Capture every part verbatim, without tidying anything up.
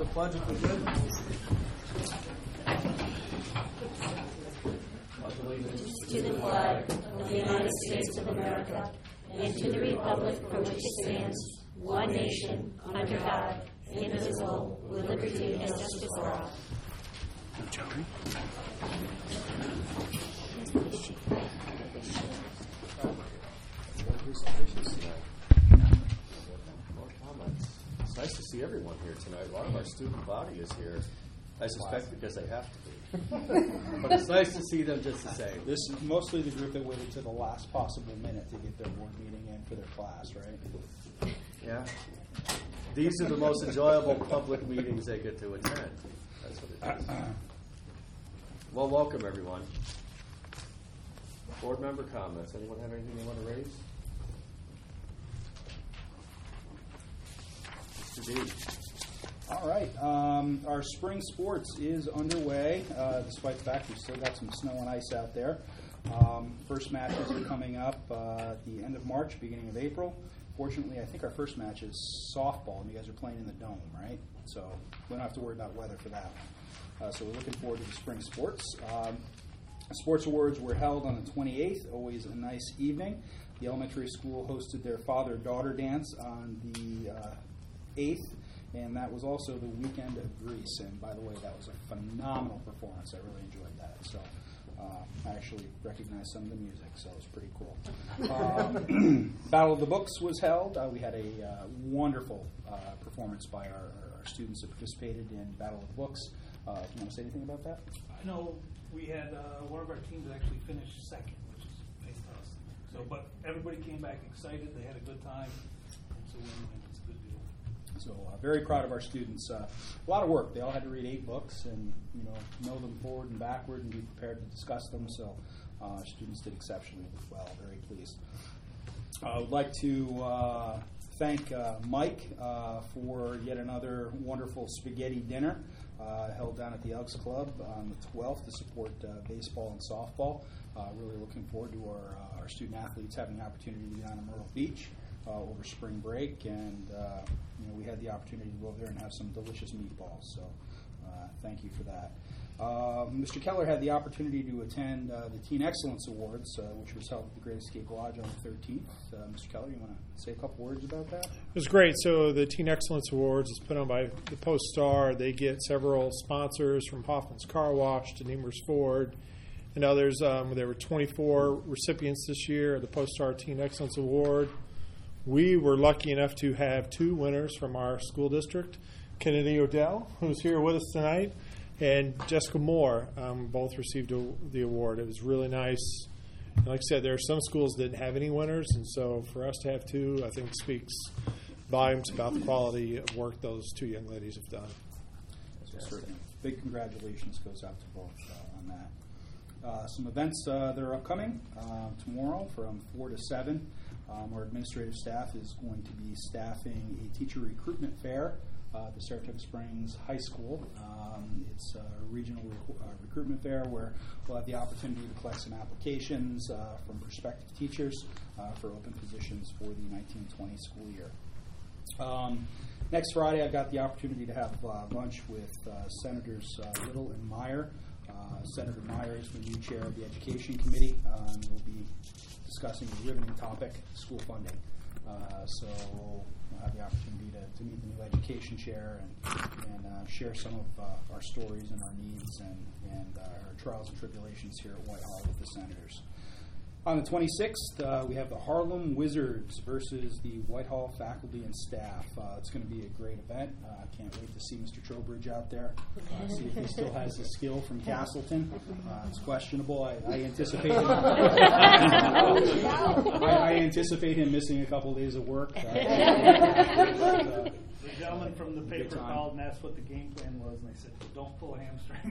the pledge of allegiance. To the flag of the United States of America and to the republic for which it stands, one nation, under God, indivisible, with liberty and justice for all. It's nice to see everyone here tonight. A lot of our student body is here. I suspect because they have to be. But it's nice to see them just the same. This is mostly the group that waited to the last possible minute to get their board meeting in for their class, right? Yeah. These are the most enjoyable public meetings they get to attend. That's what it is. Well, welcome, everyone. Board member comments. Anyone have anything they want to raise? Mister D. All right. Um, our spring sports is underway, uh, despite the fact we've still got some snow and ice out there. Um, first matches are coming up uh, at the end of March, beginning of April. Fortunately, I think our first match is softball, and you guys are playing in the dome, right? So we don't have to worry about weather for that one. Uh, so we're looking forward to the spring sports. Um, sports awards were held on the twenty-eighth, always a nice evening. The elementary school hosted their father-daughter dance on the uh, eighth. And that was also the weekend of Greece. And by the way, that was a phenomenal performance. I really enjoyed that. So uh, I actually recognized some of the music, so it was pretty cool. Um, Battle of the Books was held. Uh, we had a uh, wonderful uh, performance by our, our students that participated in Battle of the Books. Uh, do you want to say anything about that? I know we had uh, one of our teams actually finished second, which is fantastic. So, but everybody came back excited. They had a good time. And so we it's a good deal. So uh, very proud of our students. Uh, a lot of work. They all had to read eight books and you know know them forward and backward and be prepared to discuss them. So uh, our students did exceptionally well. Very pleased. I would like to uh, thank uh, Mike uh, for yet another wonderful spaghetti dinner uh, held down at the Elks Club on the twelfth to support uh, baseball and softball. Uh, really looking forward to our, uh, our student athletes having the opportunity to be down in Myrtle Beach Uh, over spring break, and uh, you know we had the opportunity to go over there and have some delicious meatballs. So, uh, thank you for that. Uh, Mister Keller had the opportunity to attend uh, the Teen Excellence Awards, uh, which was held at the Great Escape Lodge on the thirteenth. Uh, Mister Keller, you want to say a couple words about that? It was great. So the Teen Excellence Awards is put on by the Post-Star. They get several sponsors from Hoffman's Car Wash to Nemours Ford and others. Um, there were twenty-four recipients this year of the Post-Star Teen Excellence Award. We were lucky enough to have two winners from our school district, Kennedy Odell, who's here with us tonight, and Jessica Moore. Um, both received a, the award. It was really nice. And like I said, there are some schools that didn't have any winners, and so for us to have two, I think speaks volumes about the quality of work those two young ladies have done. So certainly, big congratulations goes out to both uh, on that. Uh, some events uh, that are upcoming uh, tomorrow from four to seven. Um, our administrative staff is going to be staffing a teacher recruitment fair uh, at the Saratoga Springs High School. Um, it's a regional rec- uh, recruitment fair where we'll have the opportunity to collect some applications uh, from prospective teachers uh, for open positions for the nineteen twenty school year. Um, next Friday, I've got the opportunity to have uh, lunch with uh, Senators uh, Little and Meyer. Uh, Senator Meyer is the new chair of the Education Committee. Um, we'll be discussing the riveting topic, school funding. Uh, so we'll have the opportunity to, to meet the new education chair and, and uh, share some of uh, our stories and our needs and, and uh, our trials and tribulations here at Whitehall with the senators. On the twenty-sixth, uh, we have the Harlem Wizards versus the Whitehall faculty and staff. Uh, it's going to be a great event. I uh, can't wait to see Mister Trowbridge out there, uh, see if he still has the skill from Castleton. Uh, it's questionable. I, I anticipate him. I, I anticipate him missing a couple of days of work. Uh, uh, The gentleman from the paper called and asked what the game plan was, and they said, "Don't pull a hamstring."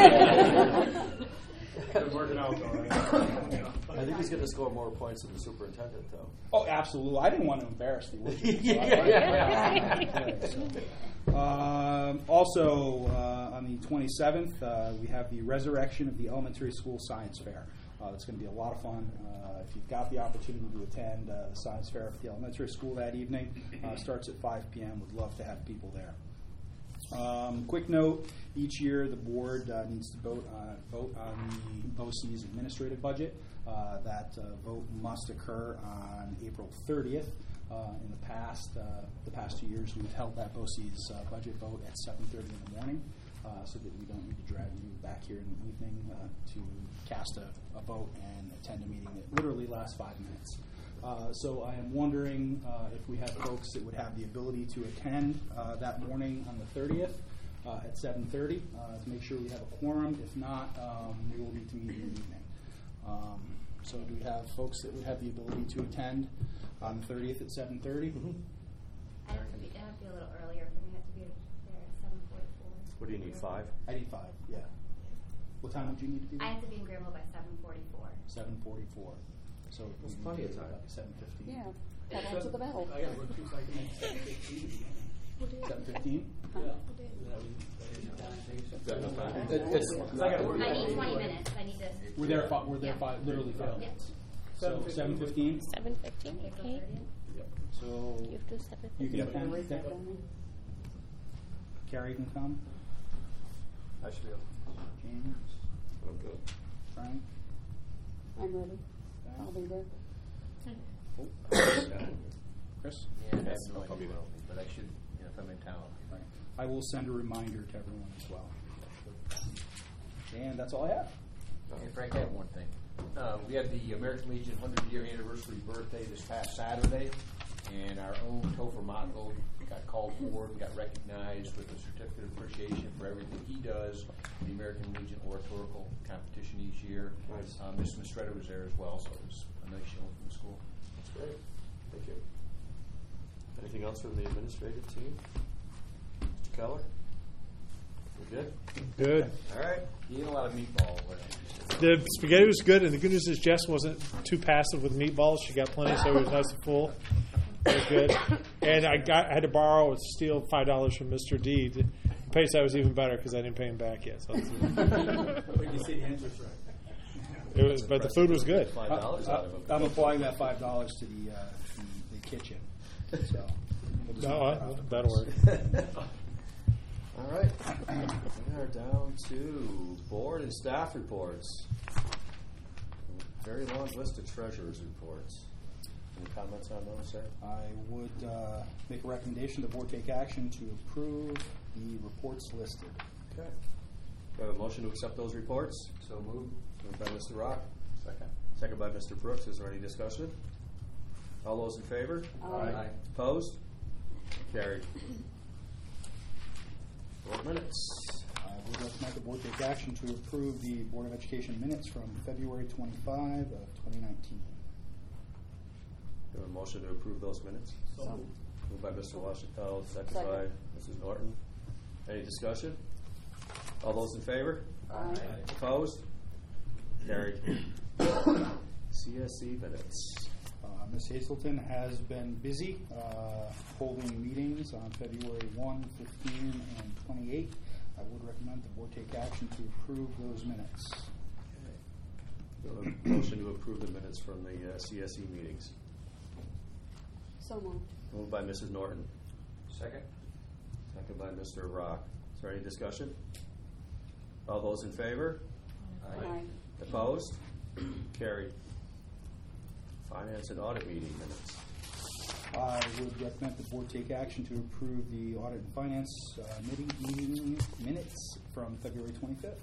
Been working out, though, right? I think he's going to score more points than the superintendent, though. Oh, absolutely. I didn't want to embarrass the Wizards. yeah, yeah, yeah. Um, also, uh, on the twenty-seventh, uh, we have the resurrection of the elementary school science fair. Uh, it's going to be a lot of fun. Uh, if you've got the opportunity to attend uh, the science fair at the elementary school that evening, uh, starts at five p.m. Would love to have people there. Um, quick note, each year the board uh, needs to vote, uh, vote on the BOCES administrative budget. Uh, that uh, vote must occur on April thirtieth. Uh, in the past, uh, the past two years, we've held that BOCES uh, budget vote at seven thirty in the morning, uh, so that we don't need to drag you back here in the evening uh, to cast a, a vote and attend a meeting that literally lasts five minutes. Uh, so I am wondering uh, if we have folks that would have the ability to attend uh, that morning on the thirtieth uh, at seven thirty uh, to make sure we have a quorum. If not, um, we will need to meet in the evening. Um, so do we have folks that would have the ability to attend on the thirtieth at seven thirty? Mm-hmm. I have to be, I have to be a little earlier for me. I have to be there at seven forty-four. What do you need, five? I need five, yeah. What time would you need to be there? I have to be in Greenville by seven forty-four. seven forty-four. So That's we plenty need of to time. about seven fifteen. Yeah, pedal to the metal. I gotta work two seconds, seven fifteen again. seven fifteen? Yeah. Got enough time? It- it's- I gotta work. I need twenty minutes. I need to. We're there, fi- we're there Yeah. five, literally five Yeah. minutes. So seven fifteen? Seven fifteen, April okay. thirtieth. So You have to do seven you fifteen. can attend, Write that down. Carrie can come, I should be able. James, I'm good. Frank. I'm ready. I'll be there. Chris? Yeah, I have no I'll be idea, there. but I should, you know, if I'm in town. Right. I will send a reminder to everyone as well. And that's all I have. And Frank, I have one thing. Uh, we had the American Legion hundred-year anniversary birthday this past Saturday, and our own Topher Mottl got called forward and got recognized with a certificate of appreciation for everything he does in the American Legion oratorical competition each year. Nice. Uh, Miss Mistretta was there as well, so it was a nice show from the school. That's great. Thank you. Anything else from the administrative team? Mister Keller? We good? Good. All right. You ate a lot of meatballs. but- The spaghetti was good, and the good news is Jess wasn't too passive with meatballs. She got plenty, so it was nice and full. It was good. And I got I had to borrow and steal five dollars from Mister D. The pace I was even better because I didn't pay him back yet. So it's- But you say the answer's right. it was, but the food was good. Five dollars out of them. I'm applying that five dollars to the, uh, the, the kitchen. So we'll just No, knock it uh, off the that'll price. work. All right. We are down to board and staff reports. Very long list of treasurer's reports. Any comments on those, sir? I would uh, make a recommendation the board take action to approve the reports listed. Okay. Do I have a motion to accept those reports? So moved. Moved by Mister Rock. Second. Second by Mister Brooks. Is there any discussion? All those in favor? Aye. Opposed? Carried. Board minutes. I would recommend the board take action to approve the Board of Education minutes from February twenty-fifth of twenty nineteen. Do I have a motion to approve those minutes? So, Moved by Mister Washington, second Second. by Missus Norton. Any discussion? All those in favor? aye. Opposed? Carried. C S E minutes. Uh, Miz Hazelton has been busy uh, holding meetings on February first, fifteen, and twenty-eight. I would recommend the board take action to approve those minutes. Do I have a motion to approve the minutes from the uh, C S E meetings. So moved. Moved by Missus Norton, Second. second by Mister Rock. Is there any discussion? All those in favor? Aye. Opposed? Carried. Finance and audit meeting minutes. I would recommend the board take action to approve the audit and finance uh, meeting, meeting minutes from February twenty-fifth.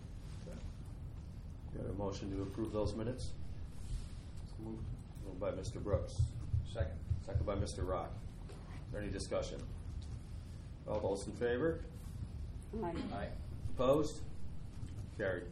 Do I have a motion to approve those minutes? Moved. Moved by Mister Brooks, Second. second by Mister Rock. Is there any discussion? All those in favor? Aye. Aye. Opposed? Carried.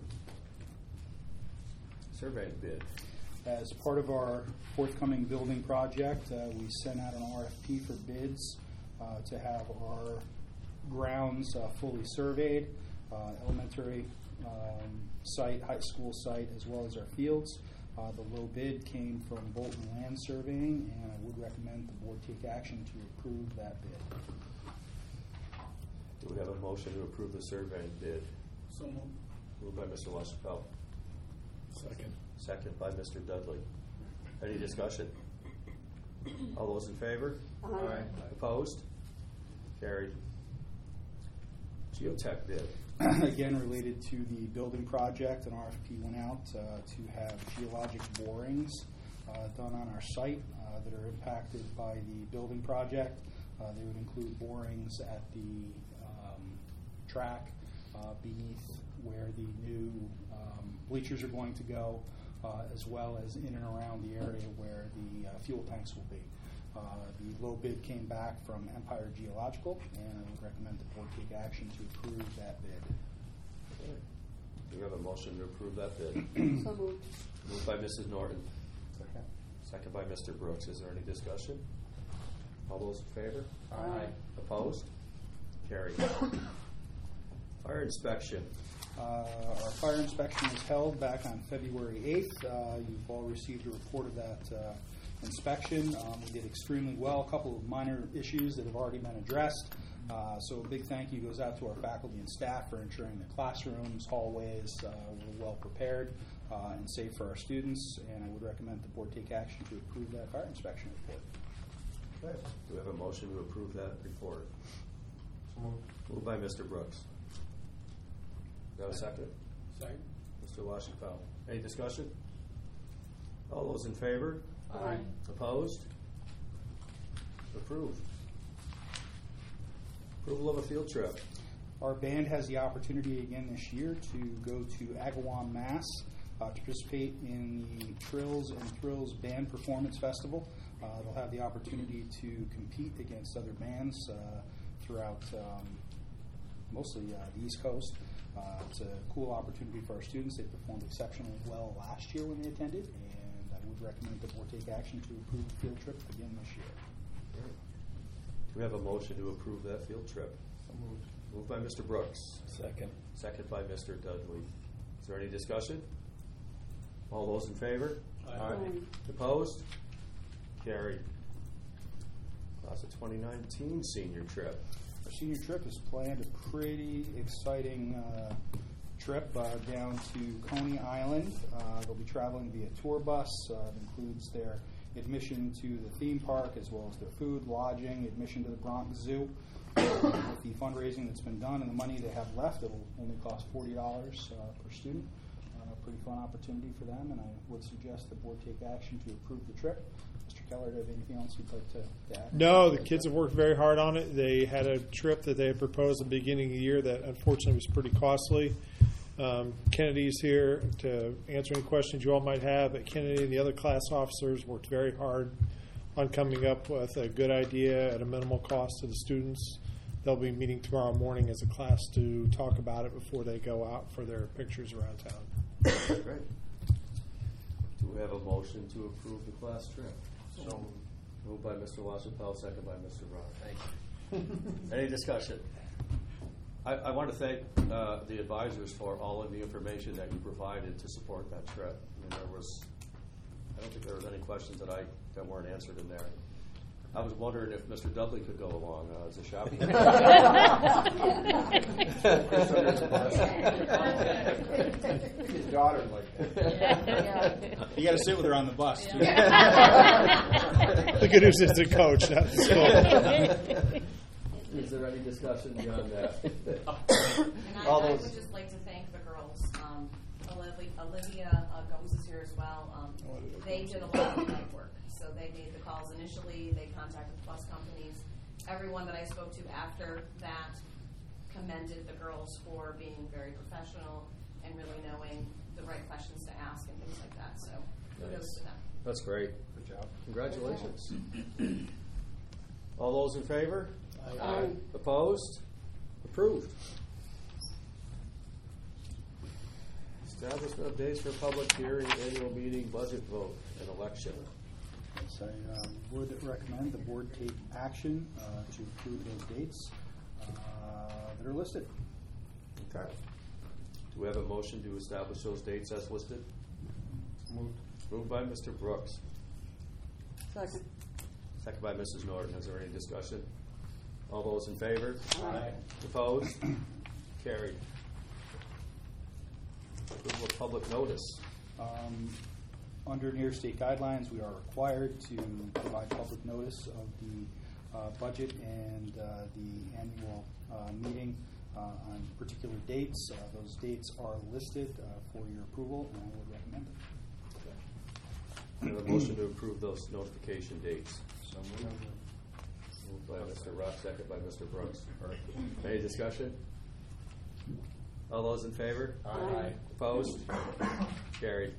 Survey bid. As part of our forthcoming building project, uh, we sent out an R F P for bids uh, to have our grounds uh, fully surveyed, uh, elementary um, site, high school site, as well as our fields. Uh, the low bid came from Bolton Land Surveying, and I would recommend the board take action to approve that bid. Do we have a motion to approve the survey bid? So moved. Moved by Mister LaChapelle. Second. Second by Mister Dudley. Any discussion? All those in favor? Aye. Opposed? Carried. Geotech bid. Again, related to the building project, an R F P went out uh, to have geologic borings uh, done on our site uh, that are impacted by the building project. Uh, they would include borings at the um, track uh, beneath where the new um, bleachers are going to go, uh, as well as in and around the area where the uh, fuel tanks will be. Uh, the low bid came back from Empire Geological, and I would recommend the board take action to approve that bid. Okay. Do we have a motion to approve that bid? So moved. Moved by Missus Norton. Second by Mister Brooks. Is there any discussion? All those in favor? Aye. Opposed? Carried. Fire inspection. Uh, our fire inspection was held back on February eighth. Uh, you've all received a report of that uh, inspection. Um, we did extremely well. A couple of minor issues that have already been addressed. Uh, so a big thank you goes out to our faculty and staff for ensuring the classrooms, hallways uh, were well prepared uh, and safe for our students. And I would recommend the board take action to approve that fire inspection report. Okay. Do we have a motion to approve that report? Moved by Mister Brooks. Do I have a second? Second. Mister LaChapelle. Any discussion? All those in favor? Aye. Opposed? Approved. Approval of a field trip. Our band has the opportunity again this year to go to Agawam, Mass. Uh, to participate in the Trills and Thrills Band Performance Festival. Uh, they'll have the opportunity to compete against other bands uh, throughout um, mostly uh, the East Coast. Uh, it's a cool opportunity for our students. They performed exceptionally well last year when they attended, and I would recommend the board take action to approve the field trip again this year. Do we have a motion to approve that field trip? Moved. Moved by Mister Brooks. Second. Second by Mister Dudley. Is there any discussion? All those in favor? Aye. Opposed? Carried. Class of twenty nineteen senior trip. Our senior trip is planned a pretty exciting uh, trip uh, down to Coney Island. Uh, they'll be traveling via tour bus. Uh, it includes their admission to the theme park as well as their food, lodging, admission to the Bronx Zoo. Uh, with the fundraising that's been done and the money they have left, it'll only cost forty dollars uh, per student. Uh, pretty fun opportunity for them, and I would suggest the board take action to approve the trip. Mister Keller, do you have anything else you'd like to, to add? No, the kids have worked very hard on it. They had a trip that they had proposed at the beginning of the year that unfortunately was pretty costly. Um, Kennedy's here to answer any questions you all might have. But Kennedy and the other class officers worked very hard on coming up with a good idea at a minimal cost to the students. They'll be meeting tomorrow morning as a class to talk about it before they go out for their pictures around town. Great. Do we have a motion to approve the class trip? So moved by Mister LaChapelle, second by Mister Brown. Thank you. Any discussion? I, I want to thank uh, the advisors for all of the information that you provided to support that trip. I mean, there was, I don't think there was any questions that I that weren't answered in there. I was wondering if Mister Dudley could go along uh, as a chaperone. His daughter like that. You got to sit with her on the bus, too. The good news is the coach, not the school. Is there any discussion beyond that? And I, All I those- would just like to thank the girls. Um, Olivia, Olivia uh, Gomes is here as well. Um, they did a lot of legwork. So they made the calls initially. They contacted the bus companies. Everyone that I spoke to after that commended the girls for being very professional and really knowing the right questions to ask and things like that. So kudos Nice. to them. That's great. Good job. Congratulations. All those in favor? Aye. Opposed? Approved. Establishment of dates for public hearing, annual meeting, budget vote, and election. So I um, would recommend the board take action uh, to approve those dates uh, that are listed. Okay. Do we have a motion to establish those dates as listed? Moved. Moved by Mister Brooks. Second. Second by Missus Norton. Is there any discussion? All those in favor? Aye. Opposed? Carried. Approval of public notice. Um, under New York State guidelines, we are required to provide public notice of the uh, budget and uh, the annual uh, meeting uh, on particular dates. Uh, those dates are listed uh, for your approval, and I would recommend it. We have a motion to approve those notification dates. So moved. Moved by Mister Ruff, second by Mister Brooks. Any discussion? All those in favor? Aye. Opposed? Carried.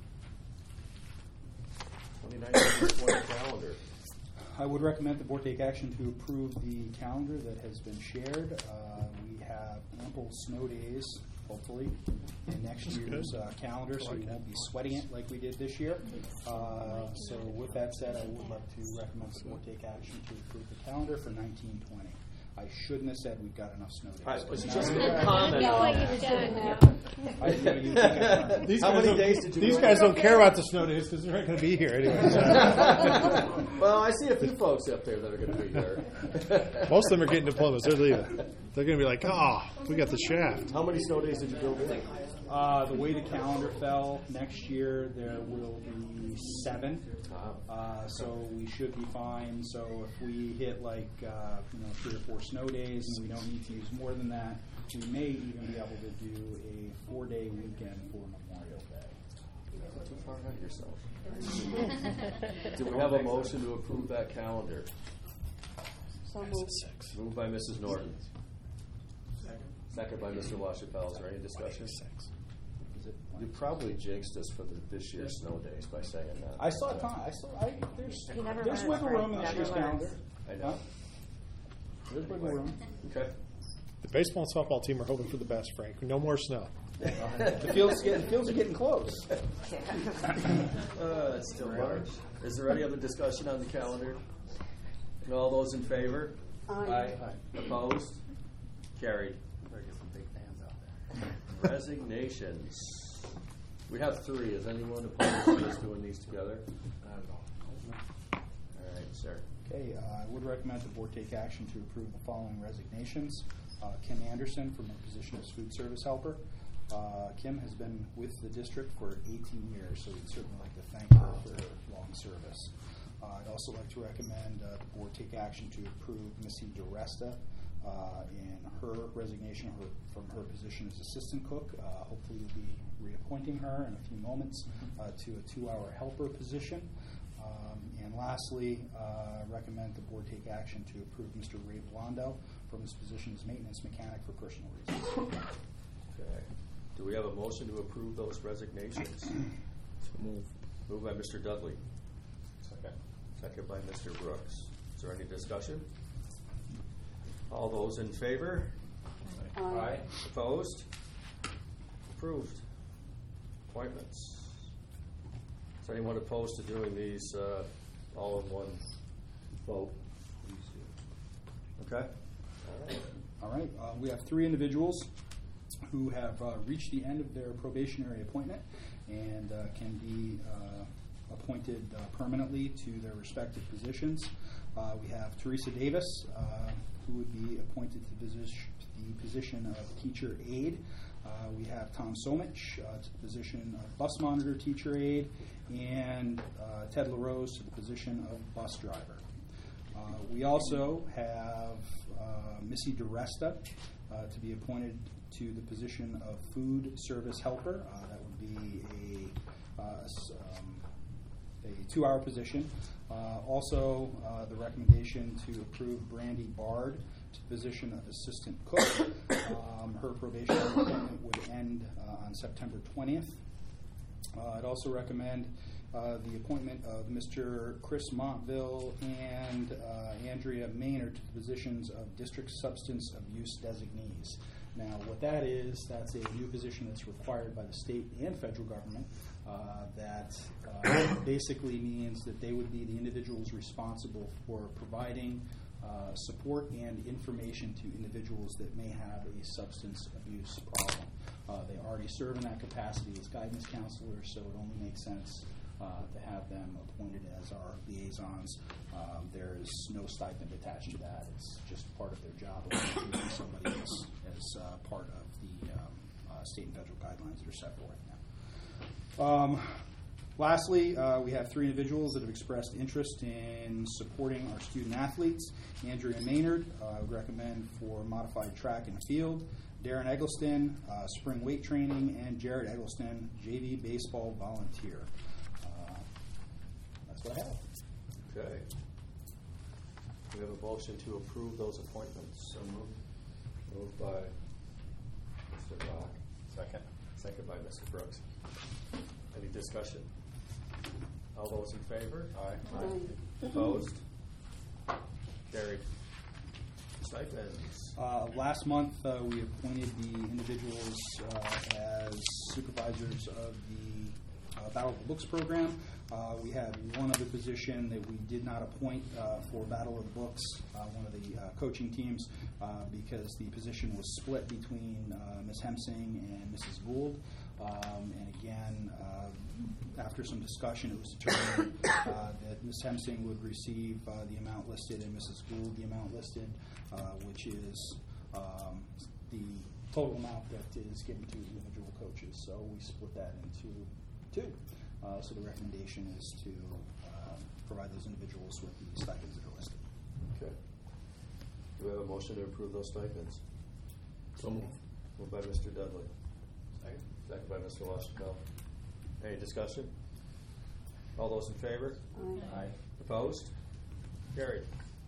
twenty nineteen twenty calendar. I would recommend the board take action to approve the calendar that has been shared. Uh, we have ample snow days, hopefully, in next year's uh, calendar, so we won't be sweating it like we did this year. Uh, so with that said, I would like to recommend the board take action to approve the calendar for nineteen twenty. I shouldn't have said we've got enough snow days. I was Now- just going to comment know on what you that. were doing now. I didn't even think I- These How guys many don't- days did you These work? guys don't care about the snow days because they're not going to be here anyway. Well, I see a few folks up there that are going to be there. Most of them are getting diplomas. They're leaving. They're going to be like, oh, we got the shaft. How many snow days did you build in? Uh, the way the calendar fell, next year there will be seven. Uh, so we should be fine. So if we hit like uh, you know three or four snow days and we don't need to use more than that, we may even be able to do a four-day weekend for Memorial Day. Not too far ahead of yourself. Do we have a motion to approve that calendar? So moved. Moved by Missus Norton. Second by Mister LaChapelle. Is there any discussion? Is it? You probably jinxed us for the, this year's snow days by saying that. I saw time. I saw. I, there's He never there's learns, wiggle right? room in this Never year's learns. calendar. I know. Huh? There's wiggle room. Okay. The baseball and softball team are hoping for the best, Frank. No more snow. The fields getting the fields are getting close. Uh, it's still March. Is there any other discussion on the calendar? And all those in favor? Aye. Opposed? Carried. Better get some big fans out there. Resignations. We have three. Is anyone opposed to us doing these together? All right, sir. Okay, uh, I would recommend the board take action to approve the following resignations. Uh, Kim Anderson from her position as food service helper. Uh, Kim has been with the district for eighteen years, so we'd certainly like to thank her for her long service. Uh, I'd also like to recommend uh, the board take action to approve Missy DeResta uh, in her resignation her, from her position as assistant cook. Uh, hopefully we'll be reappointing her in a few moments uh, to a two-hour helper position. Um, and lastly, uh, recommend the board take action to approve Mister Ray Blondo from his position as maintenance mechanic for personal reasons. Okay. Do we have a motion to approve those resignations? Move. Moved by Mister Dudley. Second. Second by Mister Brooks. Is there any discussion? All those in favor? Aye. Opposed? Approved. Appointments. Is anyone opposed to doing these uh, all in one vote? Okay. All right. All right, uh, we have three individuals who have uh, reached the end of their probationary appointment and uh, can be uh, appointed uh, permanently to their respective positions. Uh, we have Teresa Davis, uh, who would be appointed to the position, the position of teacher aide. Uh, we have Tom Somich uh, to the position of bus monitor teacher aide, and uh, Ted LaRose to the position of bus driver. Uh, we also have uh, Missy DeResta uh, to be appointed to the position of food service helper. Uh, that would be a, uh, s- um, a two-hour position. Uh, also, uh, the recommendation to approve Brandy Bard to the position of assistant cook. Um, her probationary appointment would end uh, on September twentieth. Uh, I'd also recommend uh, the appointment of Mister Chris Montville and uh, Andrea Maynard to the positions of District Substance Abuse Designees. Now, what that is, that's a new position that's required by the state and federal government uh, that uh, basically means that they would be the individuals responsible for providing uh, support and information to individuals that may have a substance abuse problem. Uh, they already serve in that capacity as guidance counselors, so it only makes sense uh, to have them appointed as our liaisons. Um, there is no stipend attached to that. It's just part of their job of treating somebody as, as uh, part of the um, uh, state and federal guidelines that are set forth now. Um, Lastly, uh, we have three individuals that have expressed interest in supporting our student athletes. Andrea Maynard, uh, I would recommend for modified track and field. Darren Eggleston, uh, spring weight training, and Jared Eggleston, J V baseball volunteer. Uh, that's what I have. Okay. We have a motion to approve those appointments. So moved. Moved by Mister Rock. Second. Second by Mister Brooks. Any discussion? All those in favor? Aye. Aye. Opposed? Carried. Stipends. Uh, last month, uh, we appointed the individuals uh, as supervisors of the uh, Battle of the Books program. Uh, we had one other position that we did not appoint uh, for Battle of the Books, uh, one of the uh, coaching teams, uh, because the position was split between uh, Miz Hemsing and Missus Gould. Um, and again, uh, after some discussion, it was determined uh, that Miz Hemsing would receive uh, the amount listed and Missus Gould the amount listed, uh, which is um, the total amount that is given to individual coaches. So we split that into two. Uh, so the recommendation is to uh, provide those individuals with the stipends that are listed. Okay. Do we have a motion to approve those stipends? So moved. Moved by Mister Dudley. Second. Second by Mister Washington. Any discussion? All those in favor? Aye. Aye. Opposed? Carried.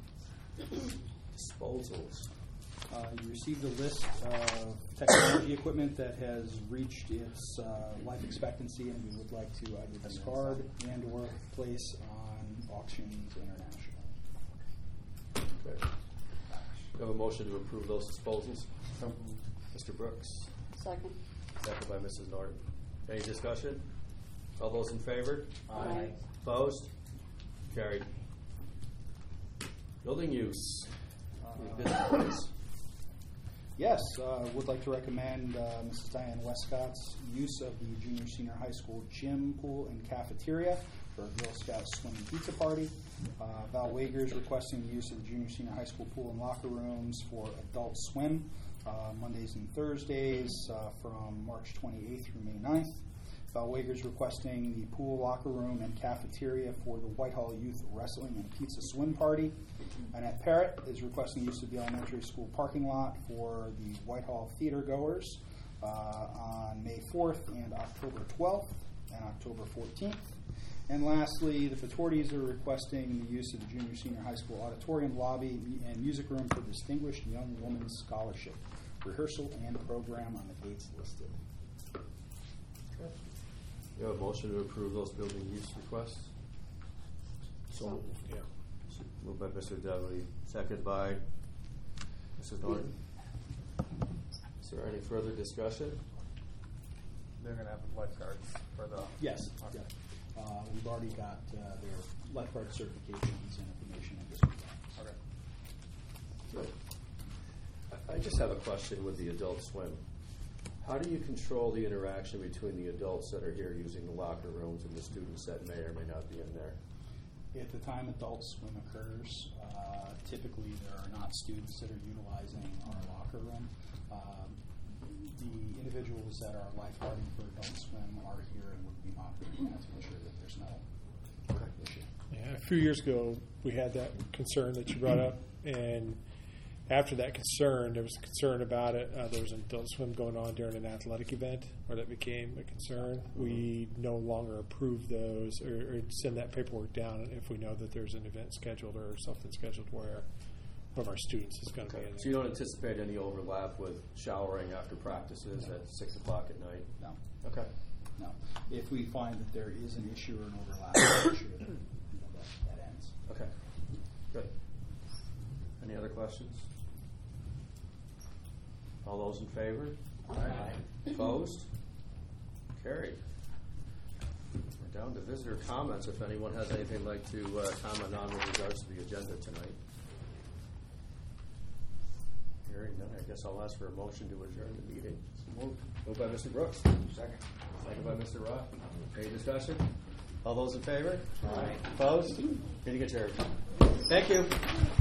Disposals. Uh, you received a list of technology equipment that has reached its uh, life expectancy, and we would like to either discard and or place on Auctions International. Okay. We have a motion to approve those disposals. Mister Brooks. Second. Second by Missus Norton. Any discussion? All those in favor? Aye. Opposed? Carried. Building use. Any visitors? Yes, uh, would like to recommend uh, Missus Diane Westcott's use of the junior senior high school gym, pool, and cafeteria for a Girl Scout swim and pizza party. Uh, Val Wagers requesting the use of the junior senior high school pool and locker rooms for adult swim uh, Mondays and Thursdays uh, from March twenty-eighth through May ninth. Val Wagers requesting the pool, locker room, and cafeteria for the Whitehall Youth Wrestling and Pizza Swim Party. Annette Parrott is requesting use of the elementary school parking lot for the Whitehall Theater Goers uh, on May fourth and October twelfth and October fourteenth. And lastly, the Fatortis are requesting the use of the junior senior high school auditorium lobby and music room for Distinguished Young Women's Scholarship rehearsal and program on the dates listed. You have a motion to approve those building use requests? So, yeah. Moved by Mister Dudley, second by Missus Norton. Is there any further discussion? They're going to have lifeguards for the. Yes. Yeah. Uh, we've already got uh, their lifeguard certifications and information in this regard. Okay. Good. I, I just have a question with the adult swim. How do you control the interaction between the adults that are here using the locker rooms and the students that may or may not be in there? At the time adult swim occurs, uh, typically there are not students that are utilizing our locker room. Um, the individuals that are lifeguarding for adult swim are here and would be monitoring that to ensure that there's no issue. Yeah, a few years ago, we had that concern that you brought up, and after that concern, there was a concern about it. Uh, there was an adult swim going on during an athletic event where that became a concern. We no longer approve those or, or send that paperwork down if we know that there's an event scheduled or something scheduled where one of our students is going to Okay. be in there. So you don't anticipate any overlap with showering after practices at six o'clock at night? No, Okay. no. If we find that there is an issue or an overlap, we'll make sure that, you know, that, that ends. Okay. Good. Any other questions? All those in favor? Aye. Opposed? Carried. We're down to visitor comments. If anyone has anything they'd like to uh, comment on with regards to the agenda tonight. Hearing none, I guess I'll ask for a motion to adjourn the meeting. Moved. Moved by Mister Brooks. Second. Second by Mister Roth. Any discussion? All those in favor? Aye. Opposed? Meeting adjourned. Thank you.